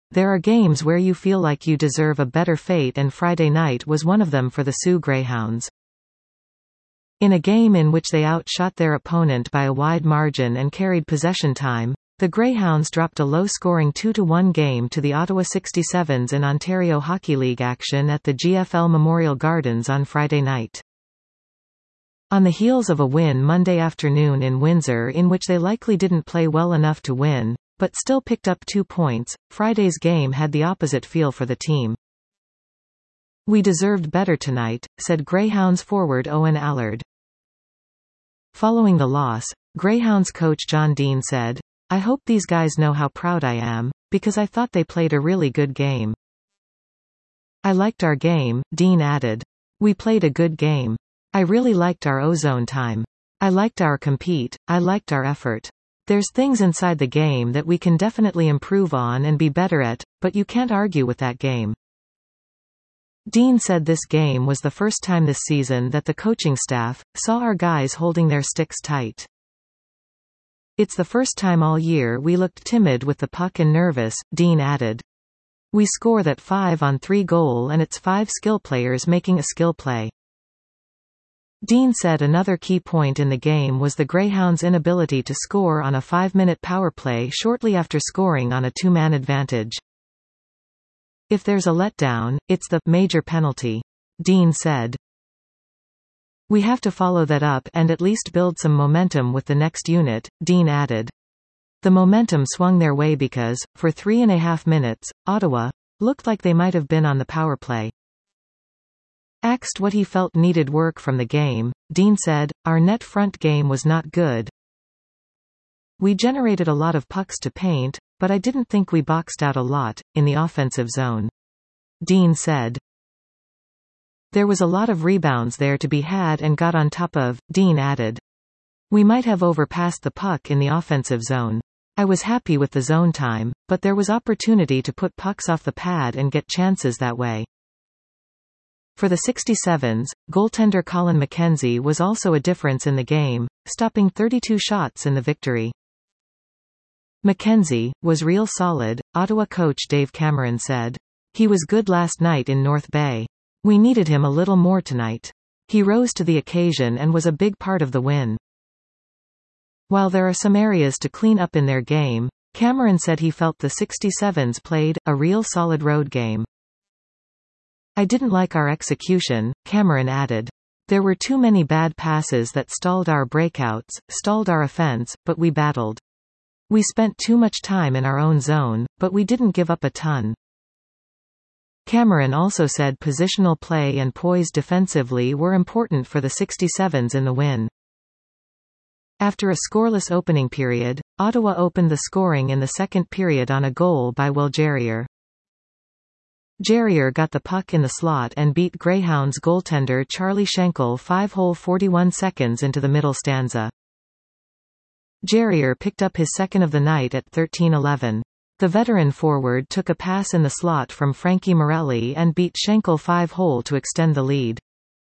There are games where you feel like you deserve a better fate, and Friday night was one of them for the Sioux Greyhounds. In a game in which they outshot their opponent by a wide margin and carried possession time, the Greyhounds dropped a low-scoring 2-1 game to the Ottawa 67s in Ontario Hockey League action at the GFL Memorial Gardens on Friday night. On the heels of a win Monday afternoon in Windsor in which they likely didn't play well enough to win, but still picked up 2 points, Friday's game had the opposite feel for the team. "We deserved better tonight," said Greyhounds forward Owen Allard. Following the loss, Greyhounds coach John Dean said, "I hope these guys know how proud I am, because I thought they played a really good game." "I liked our game," Dean added. "We played a good game. I really liked our ozone time. I liked our compete, I liked our effort. There's things inside the game that we can definitely improve on and be better at, but you can't argue with that game." Dean said this game was the first time this season that the coaching staff saw our guys holding their sticks tight. "It's the first time all year we looked timid with the puck and nervous," Dean added. "We score that 5-on-3 goal and it's 5 skill players making a skill play." Dean said another key point in the game was the Greyhounds' inability to score on a 5-minute power play shortly after scoring on a 2-man advantage. "If there's a letdown, it's the major penalty," Dean said. "We have to follow that up and at least build some momentum with the next unit," Dean added. The momentum swung their way because, for 3.5 minutes, Ottawa looked like they might have been on the power play. Asked what he felt needed work from the game, Dean said, "Our net front game was not good. We generated a lot of pucks to paint, but I didn't think we boxed out a lot in the offensive zone," Dean said. "There was a lot of rebounds there to be had and got on top of," Dean added. "We might have overpassed the puck in the offensive zone. I was happy with the zone time, but there was opportunity to put pucks off the pad and get chances that way." For the 67s, goaltender Colin McKenzie was also a difference in the game, stopping 32 shots in the victory. "McKenzie was real solid," Ottawa coach Dave Cameron said. "He was good last night in North Bay. We needed him a little more tonight. He rose to the occasion and was a big part of the win." While there are some areas to clean up in their game, Cameron said he felt the 67s played a real solid road game. "I didn't like our execution," Cameron added. "There were too many bad passes that stalled our breakouts, stalled our offense, but we battled. We spent too much time in our own zone, but we didn't give up a ton." Cameron also said positional play and poise defensively were important for the 67s in the win. After a scoreless opening period, Ottawa opened the scoring in the second period on a goal by Will Gerrier. Gerrier got the puck in the slot and beat Greyhounds goaltender Charlie Schenkel 5-hole 41 seconds into the middle stanza. Gerrier picked up his second of the night at 13:11. The veteran forward took a pass in the slot from Frankie Morelli and beat Schenkel 5-hole to extend the lead.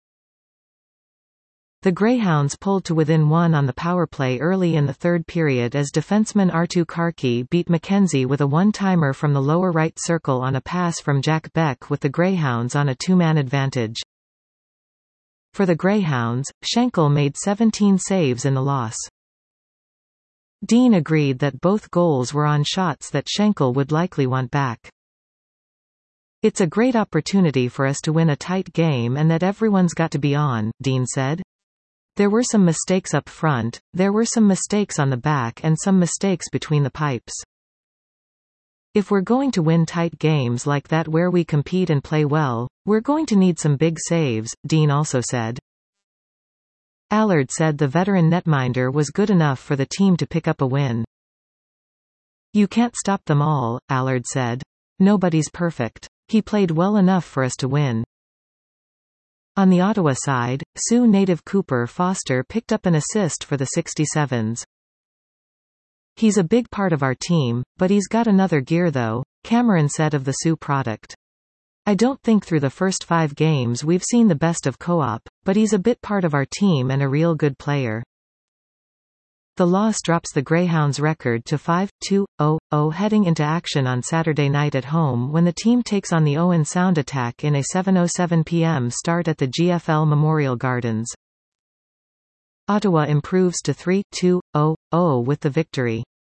The Greyhounds pulled to within 1 on the power play early in the third period as defenseman Arttu Karki beat McKenzie with a one-timer from the lower right circle on a pass from Jack Beck with the Greyhounds on a 2-man advantage. For the Greyhounds, Schenkel made 17 saves in the loss. Dean agreed that both goals were on shots that Schenkel would likely want back. "It's a great opportunity for us to win a tight game and that everyone's got to be on," Dean said. "There were some mistakes up front, there were some mistakes on the back and some mistakes between the pipes. If we're going to win tight games like that where we compete and play well, we're going to need some big saves," Dean also said. Allard said the veteran netminder was good enough for the team to pick up a win. "You can't stop them all," Allard said. "Nobody's perfect. He played well enough for us to win." On the Ottawa side, Sioux native Cooper Foster picked up an assist for the 67s. "He's a big part of our team, but he's got another gear though," Cameron said of the Sioux product. "I don't think through the first 5 games we've seen the best of Co-op, but he's a bit part of our team and a real good player." The loss drops the Greyhounds' record to 5-2-0-0 heading into action on Saturday night at home when the team takes on the Owen Sound Attack in a 7:07 p.m. start at the GFL Memorial Gardens. Ottawa improves to 3-2-0-0 with the victory.